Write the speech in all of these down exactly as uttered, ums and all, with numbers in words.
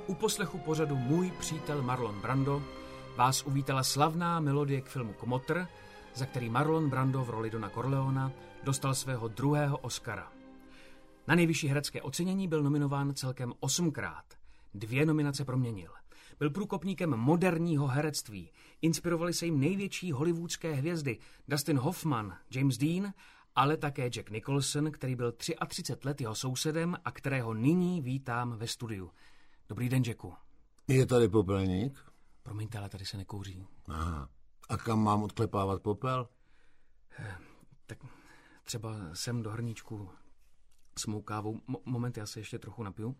U poslechu pořadu Můj přítel Marlon Brando vás uvítala slavná melodie k filmu Kmotr, za který Marlon Brando v roli Dona Corleona dostal svého druhého Oscara. Na nejvyšší herecké ocenění byl nominován celkem osmkrát. Dvě nominace proměnil. Byl průkopníkem moderního herectví. Inspirovali se jim největší hollywoodské hvězdy Dustin Hoffman, James Dean, ale také Jack Nicholson, který byl třicet tři let jeho sousedem a kterého nyní vítám ve studiu. Dobrý den, Jacku. Je tady popelník? Promiňte, ale tady se nekouří. Aha. A kam mám odklepávat popel? Tak třeba sem do hrníčku s mou kávou. Mo- moment, já se ještě trochu napiju.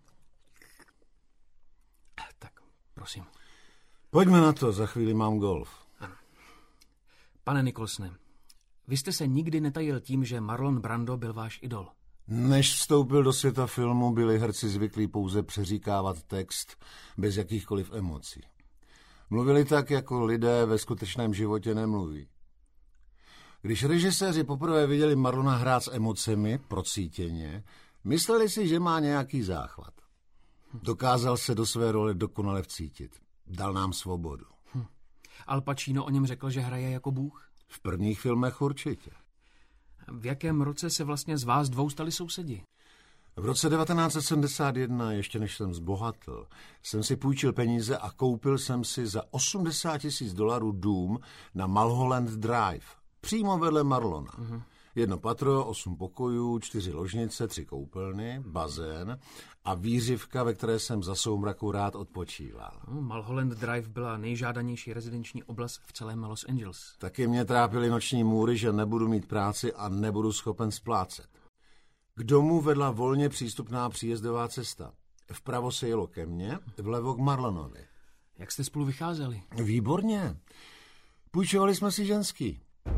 Tak, prosím. Pojďme na to, za chvíli mám golf. Ano. Pane Nicholsone, vy jste se nikdy netajil tím, že Marlon Brando byl váš idol. Než vstoupil do světa filmu, byli herci zvyklí pouze přeříkávat text bez jakýchkoliv emocí. Mluvili tak, jako lidé ve skutečném životě nemluví. Když režiséři poprvé viděli Marlona hrát s emocemi, procítěně, mysleli si, že má nějaký záchvat. Dokázal se do své role dokonale vcítit. Dal nám svobodu. Hm. Al Pacino o něm řekl, že hraje jako bůh? V prvních filmech určitě. V jakém roce se vlastně z vás dvou stali sousedi? V roce devatenáct set sedmdesát jedna, ještě než jsem zbohatl, jsem si půjčil peníze a koupil jsem si za osmdesát tisíc dolarů dům na Mulholland Drive, přímo vedle Marlona. Uh-huh. Jedno patro, osm pokojů, čtyři ložnice, tři koupelny, bazén a výřivka, ve které jsem za soumraku rád odpočíval. No, Mulholland Drive byla nejžádanější rezidenční oblast v celém Los Angeles. Taky mě trápily noční můry, že nebudu mít práci a nebudu schopen splácet. K domu vedla volně přístupná příjezdová cesta. Vpravo se jelo ke mně, vlevo k Marlonovi. Jak jste spolu vycházeli? Výborně. Půjčovali jsme si ženský.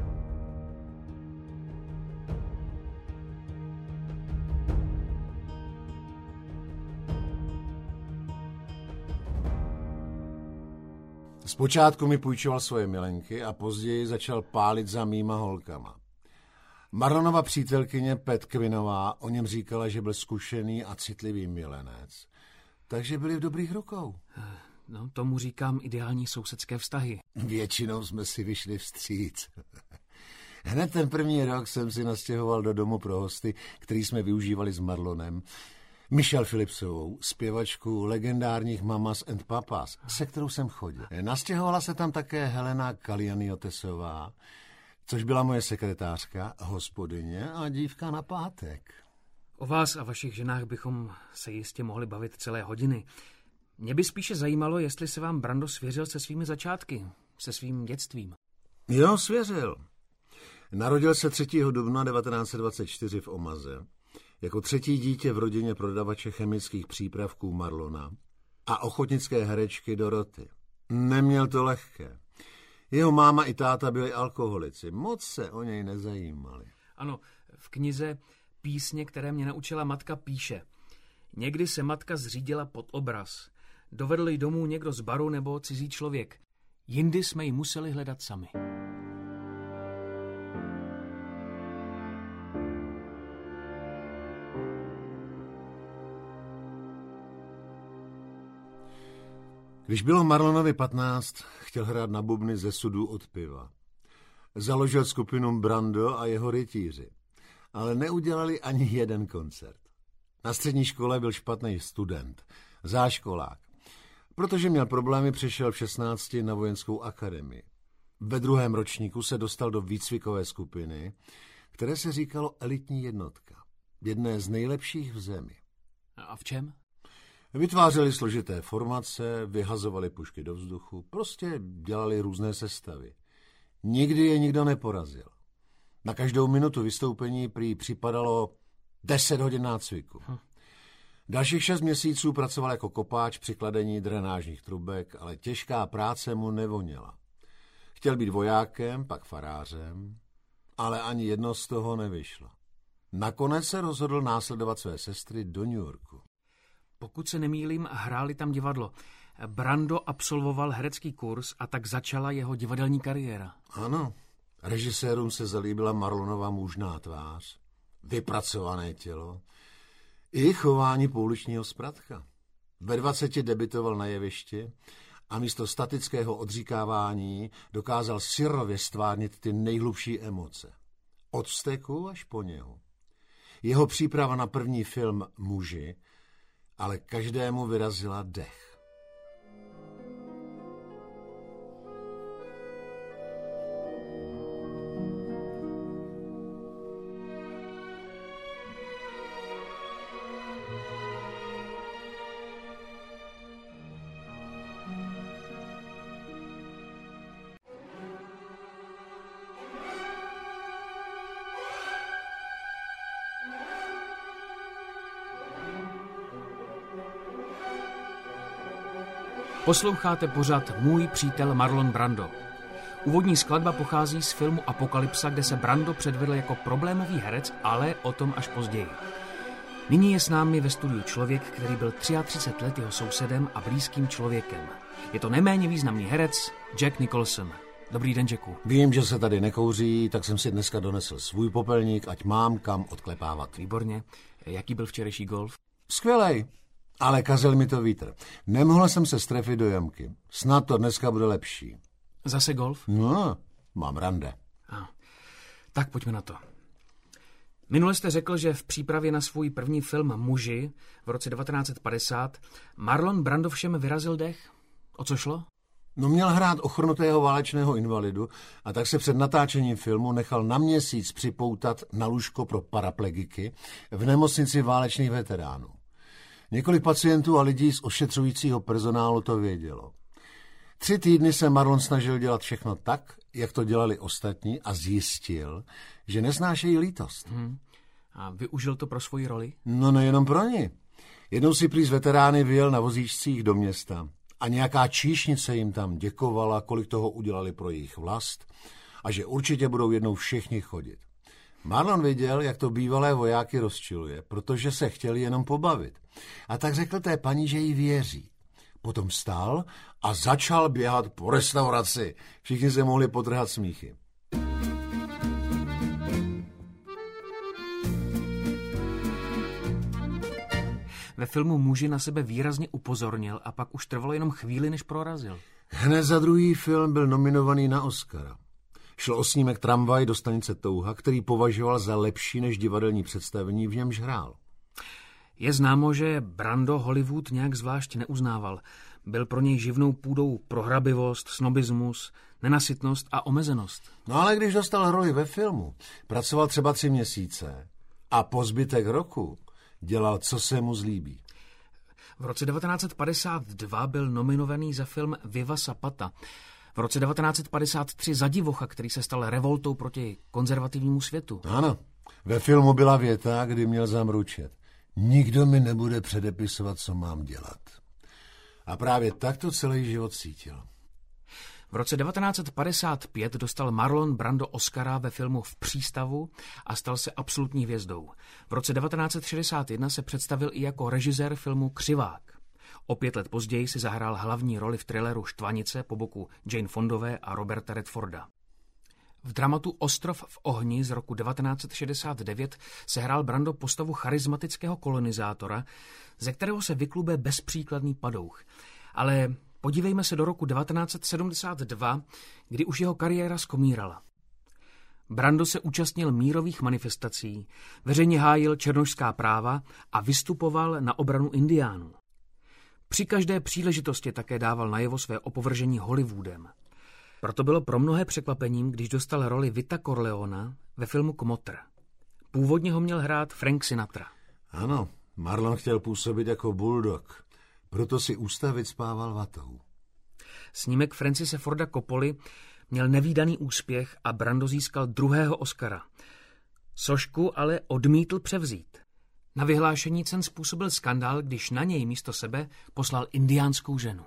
Zpočátku mi půjčoval svoje milenky a později začal pálit za mýma holkama. Marlonova přítelkyně Pat Quinová o něm říkala, že byl zkušený a citlivý milenec. Takže byli v dobrých rukou. No, tomu říkám ideální sousedské vztahy. Většinou jsme si vyšli vstříc. Hned ten první rok jsem si nastěhoval do domu pro hosty, který jsme využívali s Marlonem, Michelle Phillipsovou, zpěvačku legendárních Mamas and Papas, se kterou jsem chodil. Nastěhovala se tam také Helena Kalianiotesová, což byla moje sekretářka, hospodyně a dívka na pátek. O vás a vašich ženách bychom se jistě mohli bavit celé hodiny. Mě by spíše zajímalo, jestli se vám Brando svěřil se svými začátky, se svým dětstvím. Jo, svěřil. Narodil se třetího dubna devatenáct set dvacet čtyři v Omaze, jako třetí dítě v rodině prodavače chemických přípravků Marlona a ochotnické herečky Doroty. Neměl to lehké. Jeho máma i táta byli alkoholici, moc se o něj nezajímali. Ano, v knize Písně, které mě naučila matka, píše: někdy se matka zřídila pod obraz. Dovedl ji domů někdo z baru nebo cizí člověk. Jindy jsme ji museli hledat sami. Když bylo Marlonovi patnáct, chtěl hrát na bubny ze sudů od piva. Založil skupinu Brando a jeho rytíři, ale neudělali ani jeden koncert. Na střední škole byl špatný student, záškolák. Protože měl problémy, přešel v šestnácti na vojenskou akademii. Ve druhém ročníku se dostal do výcvikové skupiny, které se říkalo elitní jednotka, jedné z nejlepších v zemi. A v čem? Vytvářeli složité formace, vyhazovali pušky do vzduchu, prostě dělali různé sestavy. Nikdy je nikdo neporazil. Na každou minutu vystoupení prý připadalo deset hodin nácviku. Hm. Dalších šest měsíců pracoval jako kopáč při kladení drenážních trubek, ale těžká práce mu nevoněla. Chtěl být vojákem, pak farářem, ale ani jedno z toho nevyšlo. Nakonec se rozhodl následovat své sestry do New Yorku. Pokud se nemýlím, hráli tam divadlo. Brando absolvoval herecký kurz a tak začala jeho divadelní kariéra. Ano, režisérům se zalíbila Marlonova mužná tvář, vypracované tělo i chování pouličního spratka. Ve dvaceti debitoval na jevišti a místo statického odříkávání dokázal syrově stvárnit ty nejhlubší emoce. Od vzteku až po něho. Jeho příprava na první film Muži, ale každému vyrazila dech. Posloucháte pořad Můj přítel Marlon Brando. Úvodní skladba pochází z filmu Apokalypsa, kde se Brando předvedl jako problémový herec, ale o tom až později. Nyní je s námi ve studiu člověk, který byl třicet tři let jeho sousedem a blízkým člověkem. Je to neméně významný herec Jack Nicholson. Dobrý den, Jacku. Vím, že se tady nekouří, tak jsem si dneska donesl svůj popelník, ať mám kam odklepávat. Výborně. Jaký byl včerejší golf? Skvělej, ale kazil mi to vítr. Nemohl jsem se strefit do jamky. Snad to dneska bude lepší. Zase golf? No, mám rande. A, tak pojďme na to. Minule jste řekl, že v přípravě na svůj první film Muži v roce devatenáct set padesát Marlon Brando všem vyrazil dech. O co šlo? No, měl hrát ochrnutého válečného invalidu a tak se před natáčením filmu nechal na měsíc připoutat na lůžko pro paraplegiky v nemocnici válečných veteránů. Několik pacientů a lidí z ošetřujícího personálu to vědělo. Tři týdny se Marlon snažil dělat všechno tak, jak to dělali ostatní, a zjistil, že nesnášejí lítost. Hmm. A využil to pro svoji roli? No, nejenom pro ní. Jednou si prý z veterány vyjel na vozíčcích do města a nějaká číšnice jim tam děkovala, kolik toho udělali pro jejich vlast a že určitě budou jednou všichni chodit. Marlon viděl, jak to bývalé vojáky rozčiluje, protože se chtěli jenom pobavit. A tak řekl té paní, že jí věří. Potom vstal a začal běhat po restauraci. Všichni se mohli potrhat smíchy. Ve filmu Muži na sebe výrazně upozornil a pak už trvalo jenom chvíli, než prorazil. Hned za druhý film byl nominovaný na Oscara. Šlo o snímek Tramvaj do stanice Touha, který považoval za lepší než divadelní představení, v němž hrál. Je známo, že Brando Hollywood nějak zvlášť neuznával. Byl pro něj živnou půdou prohrabivost, snobismus, nenasytnost a omezenost. No ale když dostal roli ve filmu, pracoval třeba tři měsíce a po zbytek roku dělal, co se mu zlíbí. V roce devatenáct set padesát dva byl nominovaný za film Viva Zapata. V roce devatenáct set padesát tři za Divocha, který se stal revoltou proti konzervativnímu světu. Ano, ve filmu byla věta, kdy měl zamručet. Nikdo mi nebude předepisovat, co mám dělat. A právě tak to celý život cítil. V roce devatenáct set padesát pět dostal Marlon Brando Oscara ve filmu V přístavu a stal se absolutní hvězdou. V roce devatenáct set šedesát jedna se představil i jako režisér filmu Křivák. O pět let později si zahrál hlavní roli v thrilleru Štvanice po boku Jane Fondové a Roberta Redforda. V dramatu Ostrov v ohni z roku devatenáct set šedesát devět sehrál Brando postavu charismatického kolonizátora, ze kterého se vyklube bezpříkladný padouch. Ale podívejme se do roku devatenáct set sedmdesát dva, kdy už jeho kariéra skomírala. Brando se účastnil mírových manifestací, veřejně hájil černošská práva a vystupoval na obranu indiánů. Při každé příležitosti také dával najevo své opovržení Hollywoodem. Proto bylo pro mnohé překvapením, když dostal roli Vita Corleona ve filmu Kmotr. Původně ho měl hrát Frank Sinatra. Ano, Marlon chtěl působit jako bulldog, proto si ústa vycpával vatou. Snímek Francise Forda Coppoli měl nevídaný úspěch a Brando získal druhého Oscara. Sošku ale odmítl převzít. Na vyhlášení cen způsobil skandál, když na něj místo sebe poslal indiánskou ženu.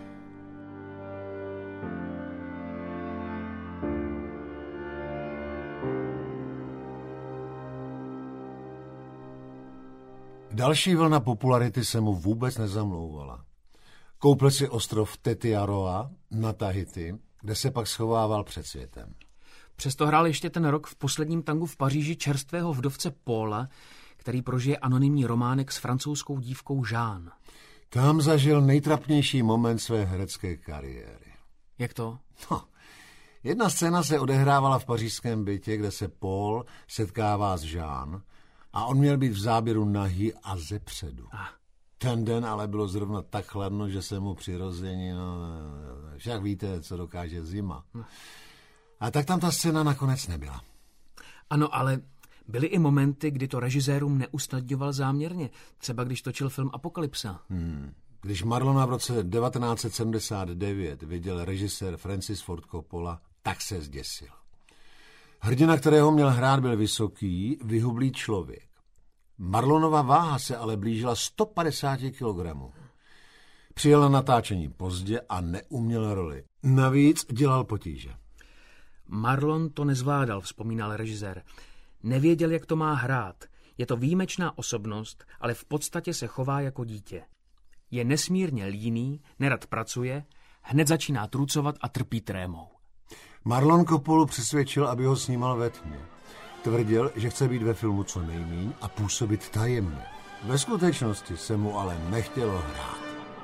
Další vlna popularity se mu vůbec nezamlouvala. Koupil si ostrov Tetiaroa na Tahiti, kde se pak schovával před světem. Přesto hrál ještě ten rok v Posledním tangu v Paříži čerstvého vdovce Paula, který prožije anonymní románek s francouzskou dívkou Jeanne. Tam zažil nejtrapnější moment své herecké kariéry. Jak to? No, jedna scéna se odehrávala v pařížském bytě, kde se Paul setkává s Jean a on měl být v záběru nahý a zepředu. Ah. Ten den ale bylo zrovna tak chladno, že se mu přirození, no, však víte, co dokáže zima. A tak tam ta scéna nakonec nebyla. Ano, ale byly i momenty, kdy to režisérům neusnadňoval záměrně, třeba když točil film Apokalypsa. Hmm. Když Marlona v roce devatenáct set sedmdesát devět viděl režisér Francis Ford Coppola, tak se zděsil. Hrdina, kterého měl hrát, byl vysoký, vyhublý člověk. Marlonova váha se ale blížila sto padesát kilogramů. Přijel na natáčení pozdě a neuměl roli. Navíc dělal potíže. Marlon to nezvládal, vzpomínal režisér. Nevěděl, jak to má hrát. Je to výjimečná osobnost, ale v podstatě se chová jako dítě. Je nesmírně líný, nerad pracuje, hned začíná trucovat a trpí trémou. Marlon Coppolu přesvědčil, aby ho snímal ve tmě. Tvrdil, že chce být ve filmu co nejmíň a působit tajemně. Ve skutečnosti se mu ale nechtělo hrát.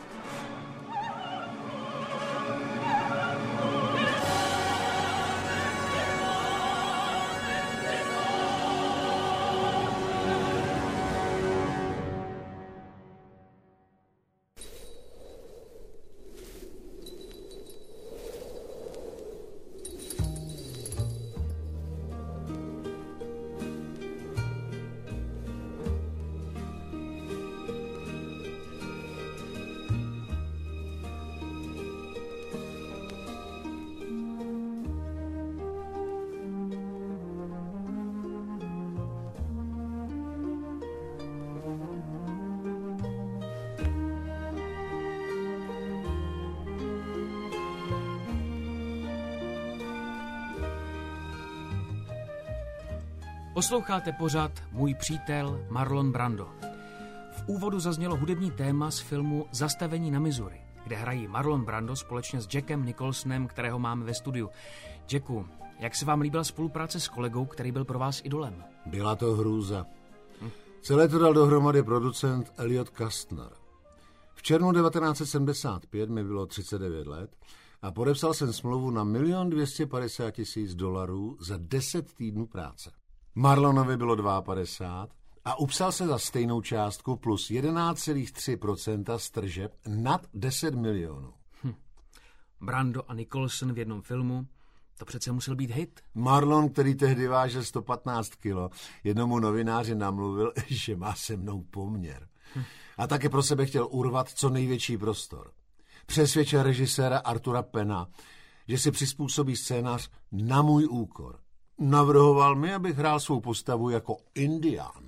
Posloucháte pořad Můj přítel Marlon Brando. V úvodu zaznělo hudební téma z filmu Zastavení na Missouri, kde hrají Marlon Brando společně s Jackem Nicholsonem, kterého máme ve studiu. Jacku, jak se vám líbila spolupráce s kolegou, který byl pro vás idolem? Byla to hrůza. Hm. Celé to dal dohromady producent Elliot Kastner. V červnu devatenáct set sedmdesát pět mi bylo třicet devět let a podepsal jsem smlouvu na milion dvěstě padesát tisíc dolarů za deset týdnů práce. Marlonovi bylo padesát dva a upsal se za stejnou částku plus jedenáct celá tři procenta z tržeb nad deset milionů. Hm. Brando a Nicholson v jednom filmu, to přece musel být hit. Marlon, který tehdy vážil sto patnáct kilo, jednomu novináři namluvil, že má se mnou poměr. Hm. A také pro sebe chtěl urvat co největší prostor. Přesvědčil režiséra Artura Penna, že si přizpůsobí scénář na můj úkor. Navrhoval mi, abych hrál svou postavu jako Indián.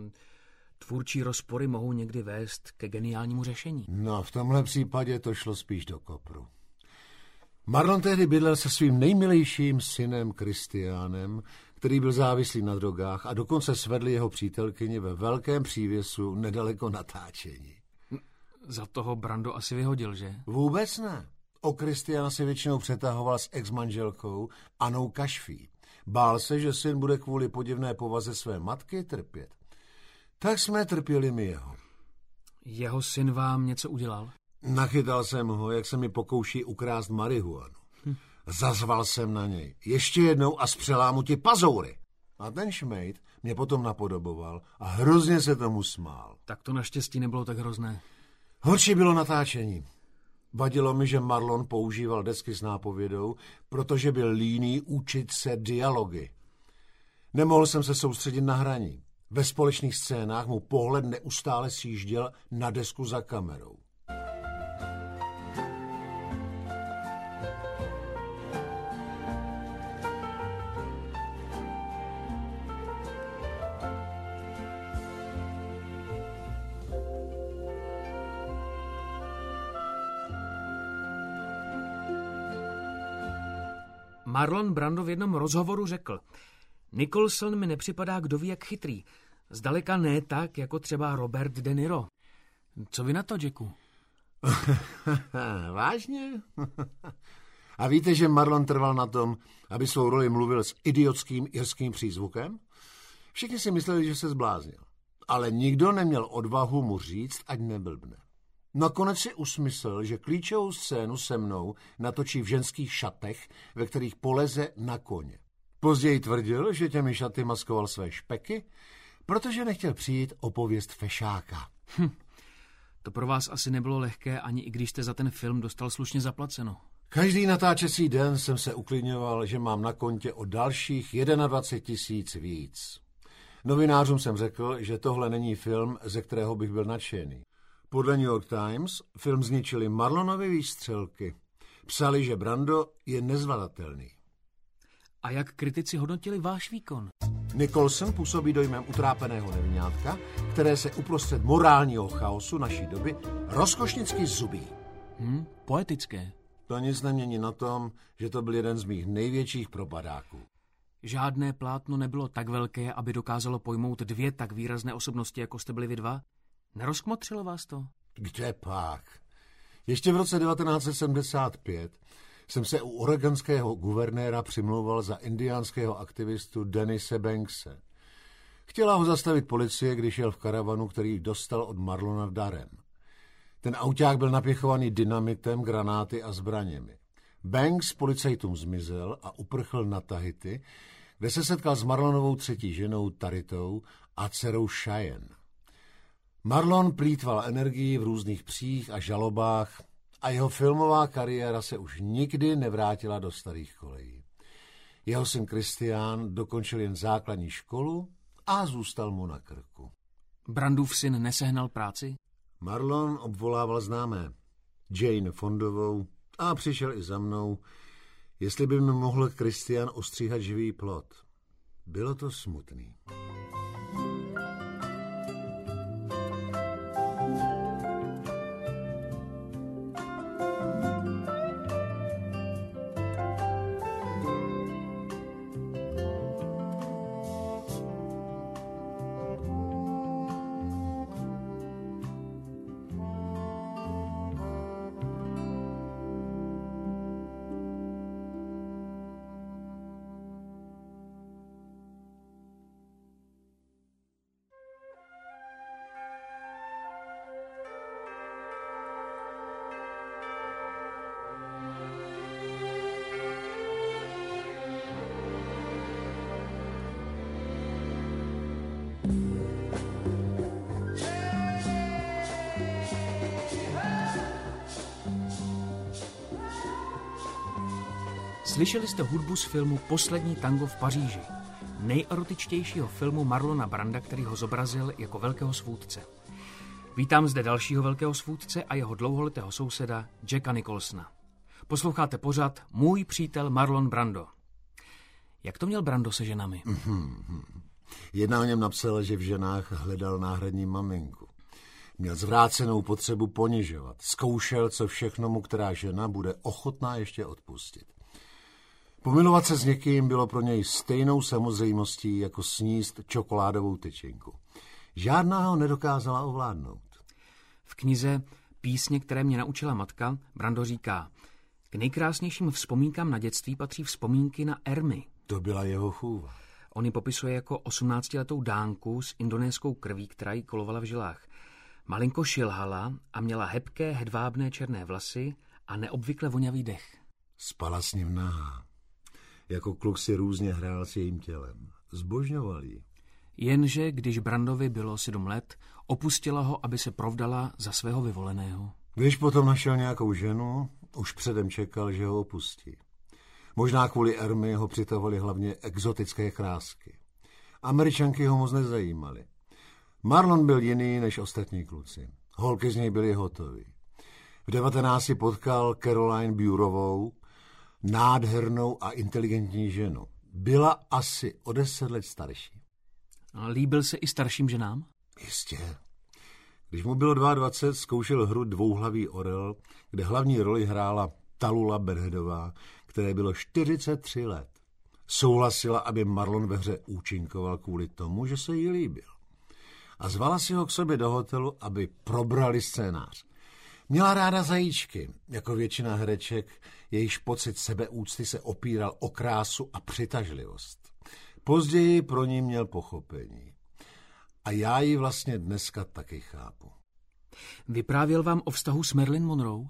Tvůrčí rozpory mohou někdy vést ke geniálnímu řešení. No, v tomhle případě to šlo spíš do kopru. Marlon tehdy bydlel se svým nejmilejším synem Christianem, který byl závislý na drogách a dokonce svedli jeho přítelkyni ve velkém přívěsu nedaleko natáčení. Za toho Brando asi vyhodil, že? Vůbec ne. O Christiana se většinou přetahoval s ex-manželkou Annou Kašfí. Bál se, že syn bude kvůli podivné povaze své matky trpět. Tak jsme trpěli my jeho. Jeho syn vám něco udělal? Nachytal jsem ho, jak se mi pokouší ukrást marihuanu. Hm. Zazval jsem na něj. Ještě jednou a spřelám mu ti pazoury. A ten šmejd mě potom napodoboval a hrozně se tomu smál. Tak to naštěstí nebylo tak hrozné. Horší bylo natáčení. Vadilo mi, že Marlon používal desky s nápovědou, protože byl líný učit se dialogy. Nemohl jsem se soustředit na hraní. Ve společných scénách mu pohled neustále sjížděl na desku za kamerou. Marlon Brando v jednom rozhovoru řekl: Nicholson mi nepřipadá kdo ví jak chytrý. Zdaleka ne tak, jako třeba Robert De Niro. Co vy na to, Jacku? Vážně? A víte, že Marlon trval na tom, aby svou roli mluvil s idiotským irským přízvukem? Všichni si mysleli, že se zbláznil. Ale nikdo neměl odvahu mu říct, ať neblbne. Nakonec si usmyslel, že klíčovou scénu se mnou natočí v ženských šatech, ve kterých poleze na koně. Později tvrdil, že těmi šaty maskoval své špeky, protože nechtěl přijít o pověst fešáka. Hm. To pro vás asi nebylo lehké, ani i když jste za ten film dostal slušně zaplaceno. Každý natáčecí den jsem se uklidňoval, že mám na kontě o dalších dvacet jedna tisíc víc. Novinářům jsem řekl, že tohle není film, ze kterého bych byl nadšený. Podle New York Times film zničili Marlonovy výstřelky. Psali, že Brando je nezvladatelný. A jak kritici hodnotili váš výkon? Nicholson působí dojmem utrápeného nevňátka, které se uprostřed morálního chaosu naší doby rozkošnicky zubí. Hm, poetické. To nic nemění na tom, že to byl jeden z mých největších propadáků. Žádné plátno nebylo tak velké, aby dokázalo pojmout dvě tak výrazné osobnosti, jako jste byli vy dva? Nerozkmotřilo vás to? Kde pak? Ještě v roce devatenáct set sedmdesát pět jsem se u oregonského guvernéra přimlouval za indiánského aktivistu Denise Bankse. Chtěla ho zastavit policie, když jel v karavanu, který dostal od Marlona darem. Ten auták byl napěchovaný dynamitem, granáty a zbraněmi. Banks policajtům zmizel a uprchl na Tahiti, kde se setkal s Marlonovou třetí ženou Taritou a dcerou Cheyenne. Marlon plýtval energii v různých přích a žalobách a jeho filmová kariéra se už nikdy nevrátila do starých kolejí. Jeho syn Christian dokončil jen základní školu a zůstal mu na krku. Brandův syn nesehnal práci? Marlon obvolával známé Jane Fondovou a přišel i za mnou, jestli by mi mohl Christian ostříhat živý plot. Bylo to smutný. Slyšeli jste hudbu z filmu Poslední tango v Paříži, nejerotičtějšího filmu Marlona Branda, který ho zobrazil jako velkého svůdce. Vítám zde dalšího velkého svůdce a jeho dlouholetého souseda Jacka Nicholsona. Posloucháte pořad Můj přítel Marlon Brando. Jak to měl Brando se ženami? Mm-hmm. Jedna o něm napsala, že v ženách hledal náhradní maminku. Měl zvrácenou potřebu ponižovat. Zkoušel, co všechno mu která žena bude ochotná ještě odpustit. Pomilovat se s někým bylo pro něj stejnou samozřejmostí, jako sníst čokoládovou tyčinku. Žádná ho nedokázala ovládnout. V knize Písně, které mě naučila matka, Brando říká: k nejkrásnějším vzpomínkám na dětství patří vzpomínky na Ermi. To byla jeho chůva. On ji popisuje jako osmnáctiletou dánku s indonéskou krví, která jí kolovala v žilách. Malinko šilhala a měla hebké, hedvábné černé vlasy a neobvykle vonavý dech. Spala s ním nahá. Jako kluk si různě hrál s jejím tělem. Zbožňoval ji. Jenže, když Brandovi bylo sedm let, opustila ho, aby se provdala za svého vyvoleného. Když potom našel nějakou ženu, už předem čekal, že ho opustí. Možná kvůli Ermi ho přitahovaly hlavně exotické krásky. Američanky ho moc nezajímaly. Marlon byl jiný než ostatní kluci. Holky z něj byly hotový. V devatenácti potkal Caroline Burovou, nádhernou a inteligentní ženu. Byla asi o deset let starší. A líbil se i starším ženám? Jistě. Když mu bylo dvacet dva, zkoušel hru Dvouhlavý orel, kde hlavní roli hrála Talula Berhedová, které bylo čtyřicet tři let. Souhlasila, aby Marlon ve hře účinkoval kvůli tomu, že se jí líbil. A zvala si ho k sobě do hotelu, aby probrali scénář. Měla ráda zajíčky, jako většina hereček, jejíž pocit sebeúcty se opíral o krásu a přitažlivost. Později pro ní měl pochopení. A já ji vlastně dneska taky chápu. Vyprávěl vám o vztahu s Marilyn Monroe?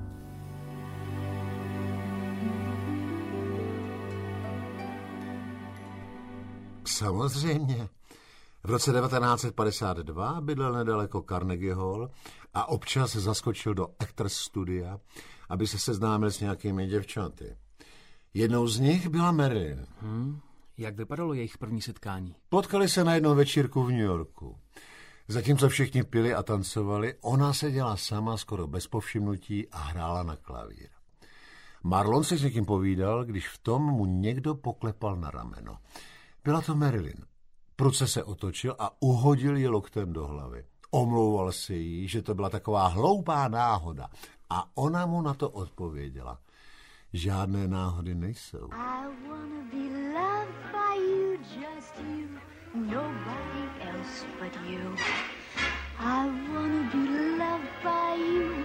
Samozřejmě. V roce devatenáct set padesát dva bydlel nedaleko Carnegie Hall a občas zaskočil do Actors Studia, aby se seznámil s nějakými děvčaty. Jednou z nich byla Marilyn. Hmm. Jak vypadalo jejich první setkání? Potkali se na jednou večírku v New Yorku. Zatímco všichni pili a tancovali, ona seděla sama skoro bez povšimnutí a hrála na klavír. Marlon si s někým povídal, když v tom mu někdo poklepal na rameno. Byla to Marilyn. Prudce se otočil a uhodil ji loktem do hlavy. Omlouval si jí, že to byla taková hloupá náhoda. A ona mu na to odpověděla. Žádné náhody nejsou. I wanna be loved by you, just you, nobody else but you. I wanna be loved by you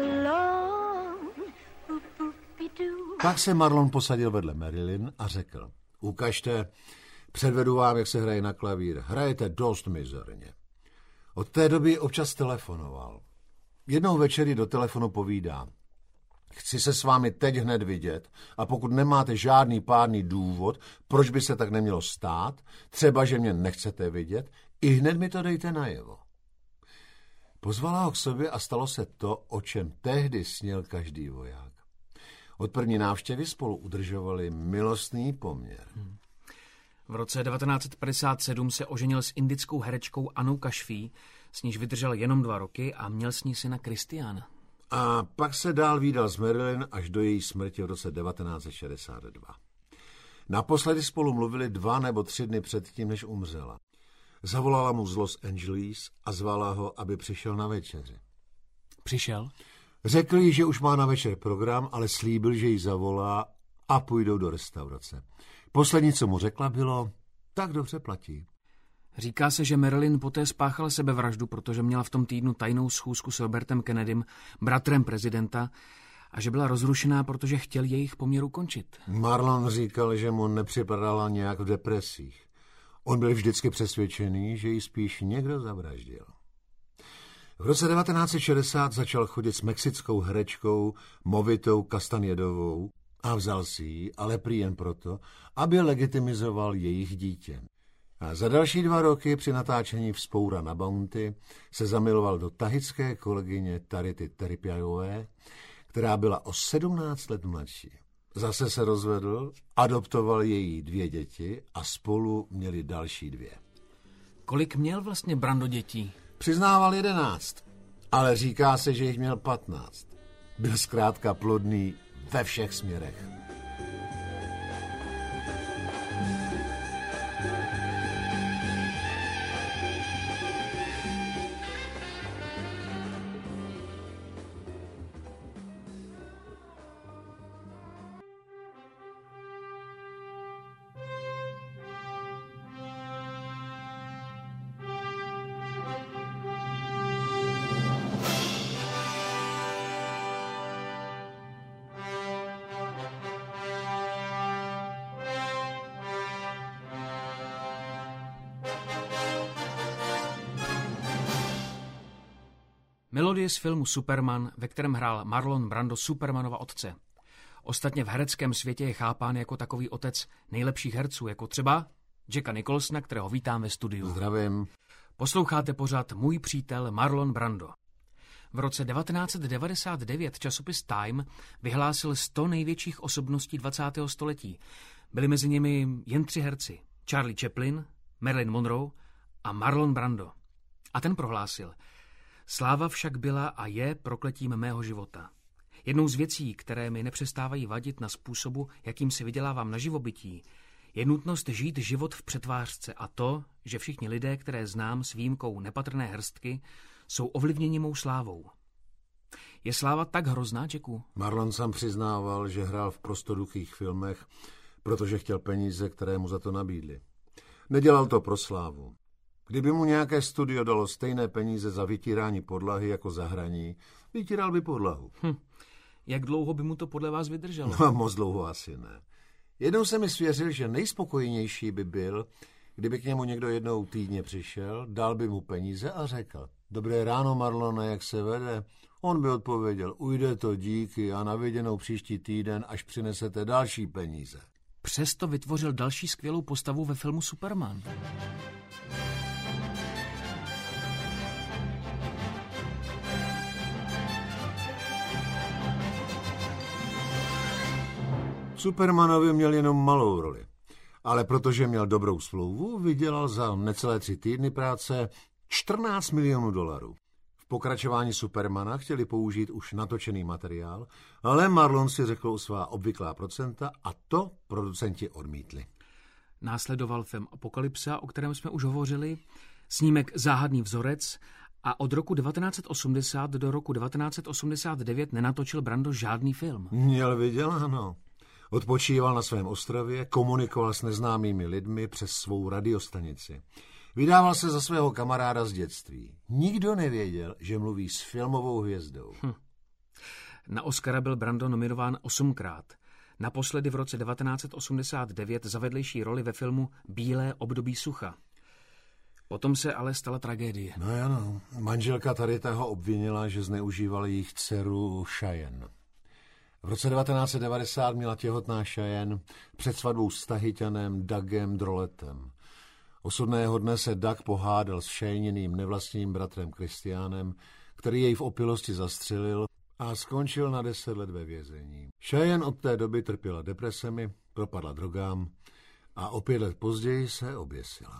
alone. Pak se Marlon posadil vedle Marilyn a řekl: ukažte, předvedu vám, jak se hraje na klavír. Hrajete dost mizerně. Od té doby občas telefonoval. Jednou večer do telefonu povídá: chci se s vámi teď hned vidět a pokud nemáte žádný pádný důvod, proč by se tak nemělo stát, třeba, že mě nechcete vidět, i hned mi to dejte najevo. Pozvala ho k sobě a stalo se to, o čem tehdy sněl každý voják. Od první návštěvy spolu udržovali milostný poměr. Hmm. V roce devatenáct set padesát sedm se oženil s indickou herečkou Anou Kašfí, s níž vydržel jenom dva roky a měl s ní syna Kristiána. A pak se dál vídal s Marilyn až do její smrti v roce devatenáct set šedesát dva. Naposledy spolu mluvili dva nebo tři dny předtím, než umřela. Zavolala mu z Los Angeles a zvala ho, aby přišel na večeři. Přišel? Řekl jí, že už má na večer program, ale slíbil, že ji zavolá a půjdou do restaurace. Poslední, co mu řekla, bylo: tak dobře platí. Říká se, že Marilyn poté spáchala sebevraždu, protože měla v tom týdnu tajnou schůzku s Robertem Kennedym, bratrem prezidenta, a že byla rozrušená, protože chtěl jejich poměr ukončit. Marlon říkal, že mu nepřipadala nějak v depresích. On byl vždycky přesvědčený, že ji spíš někdo zavraždil. V roce devatenáct set šedesát začal chodit s mexickou herečkou Movitou Castañedovou a vzal si ji, ale prý jen proto, aby legitimizoval jejich dítě. A za další dva roky při natáčení Vzpoura na Bounty se zamiloval do tahitské kolegyně Tarity Teripiajové, která byla o sedmnáct let mladší. Zase se rozvedl, adoptoval její dvě děti a spolu měli další dvě. Kolik měl vlastně Brando dětí? Přiznával jedenáct, ale říká se, že jich měl patnáct. Byl zkrátka plodný ve všech směrech. Melodie z filmu Superman, ve kterém hrál Marlon Brando Supermanova otce. Ostatně v hereckém světě je chápán jako takový otec nejlepších herců, jako třeba Jacka Nicholsona, kterého vítám ve studiu. Zdravím. Posloucháte pořad Můj přítel Marlon Brando. V roce devatenáct set devadesát devět časopis Time vyhlásil sto největších osobností dvacátého století. Byli mezi nimi jen tři herci. Charlie Chaplin, Marilyn Monroe a Marlon Brando. A ten prohlásil: sláva však byla a je prokletím mého života. Jednou z věcí, které mi nepřestávají vadit na způsobu, jakým si vydělávám na živobytí, je nutnost žít život v přetvářce a to, že všichni lidé, které znám s výjimkou nepatrné hrstky, jsou ovlivněni mou slávou. Je sláva tak hrozná, Jacku? Marlon sám přiznával, že hrál v prostoduchých filmech, protože chtěl peníze, které mu za to nabídli. Nedělal to pro slávu. Kdyby mu nějaké studio dalo stejné peníze za vytírání podlahy jako za hraní, vytíral by podlahu. Hm. Jak dlouho by mu to podle vás vydrželo? No, moc dlouho asi ne. Jednou se mi svěřil, že nejspokojenější by byl, kdyby k němu někdo jednou týdně přišel, dal by mu peníze a řekl: Dobré ráno, Marlone, jak se vede? On by odpověděl, ujde to díky a na viděnou příští týden, až přinesete další peníze. Přesto vytvořil další skvělou postavu ve filmu Superman. Supermanovi měl jenom malou roli, ale protože měl dobrou smlouvu, vydělal za necelé tři týdny práce čtrnáct milionů dolarů. V pokračování Supermana chtěli použít už natočený materiál, ale Marlon si řekl svá obvyklá procenta a to producenti odmítli. Následoval film Apokalypsa, o kterém jsme už hovořili, snímek Záhadný vzorec a od roku devatenáct osmdesát do roku devatenáct osmdesát devět nenatočil Brando žádný film. Měl vyděláno. Odpočíval na svém ostrově, komunikoval s neznámými lidmi přes svou radiostanici. Vydával se za svého kamaráda z dětství. Nikdo nevěděl, že mluví s filmovou hvězdou. Hm. Na Oscara byl Brando nominován osmkrát. Naposledy v roce devatenáct osmdesát devět za vedlejší roli ve filmu Bílé období sucha. Potom se ale stala tragédie. No ano, manželka Tarita ho obvinila, že zneužíval jejich dceru Cheyenne. V roce devatenáct devadesát měla těhotná Cheyenne před svatbou s Tahitianem Dougem Droletem. Osudného dne se Doug pohádal s Cheyenniným nevlastním bratrem Christianem, který jej v opilosti zastřelil a skončil na deset let ve vězení. Cheyenne od té doby trpěla depresemi, propadla drogám a o pět let později se oběsila.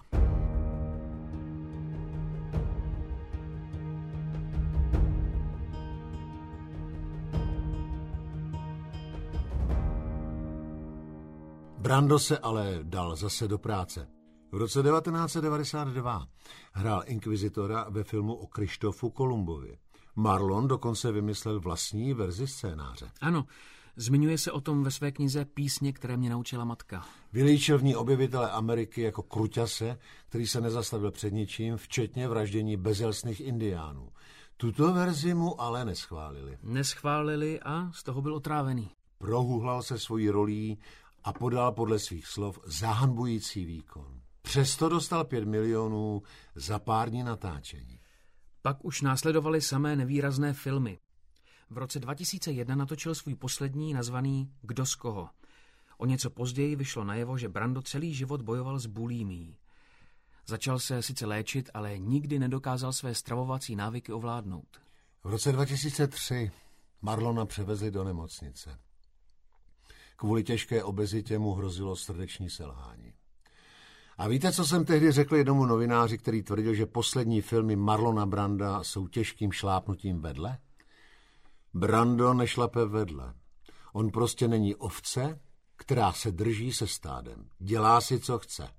Brando se ale dal zase do práce. V roce devatenáct devadesát dva hrál inkvizitora ve filmu o Krištofu Kolumbovi. Marlon dokonce vymyslel vlastní verzi scénáře. Ano, zmiňuje se o tom ve své knize Písně, které mě naučila matka. Vylíčil v ní objevitele Ameriky jako kruťase, který se nezastavil před ničím, včetně vraždění bezjalstných indiánů. Tuto verzi mu ale neschválili. Neschválili a z toho byl otrávený. Prohuhlal se svojí rolí a podal podle svých slov zahanbující výkon. Přesto dostal pět milionů za pár dní natáčení. Pak už následovaly samé nevýrazné filmy. V roce dva tisíce jedna natočil svůj poslední nazvaný Kdo z koho. O něco později vyšlo najevo, že Brando celý život bojoval s bulimií. Začal se sice léčit, ale nikdy nedokázal své stravovací návyky ovládnout. V roce dva tisíce tři Marlona převezli do nemocnice. Kvůli těžké obezitě mu hrozilo srdeční selhání. A víte, co jsem tehdy řekl jednomu novináři, který tvrdil, že poslední filmy Marlona Branda jsou těžkým šlápnutím vedle? Brando nešlape vedle. On prostě není ovce, která se drží se stádem. Dělá si, co chce.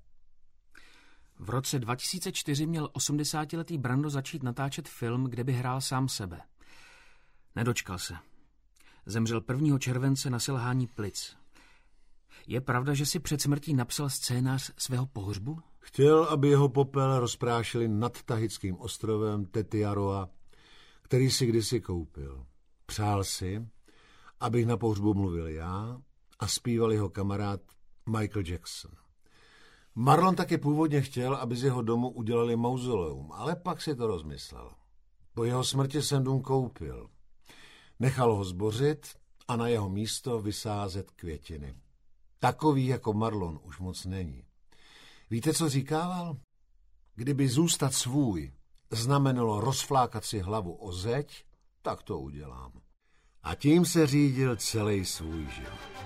V roce dva tisíce čtyři měl osmdesátiletý Brando začít natáčet film, kde by hrál sám sebe. Nedočkal se. Zemřel prvního července na selhání plic. Je pravda, že si před smrtí napsal scénář svého pohřbu? Chtěl, aby jeho popel rozprášili nad Tahitským ostrovem Tetiaroa, který si kdysi koupil. Přál si, abych na pohřbu mluvil já a zpíval jeho kamarád Michael Jackson. Marlon taky původně chtěl, aby z jeho domu udělali mauzoleum, ale pak si to rozmyslel. Po jeho smrti jsem dům koupil. Nechal ho zbořit a na jeho místo vysázet květiny. Takový jako Marlon už moc není. Víte, co říkával? Kdyby zůstat svůj znamenalo rozflákat si hlavu o zeď, tak to udělám. A tím se řídil celý svůj život.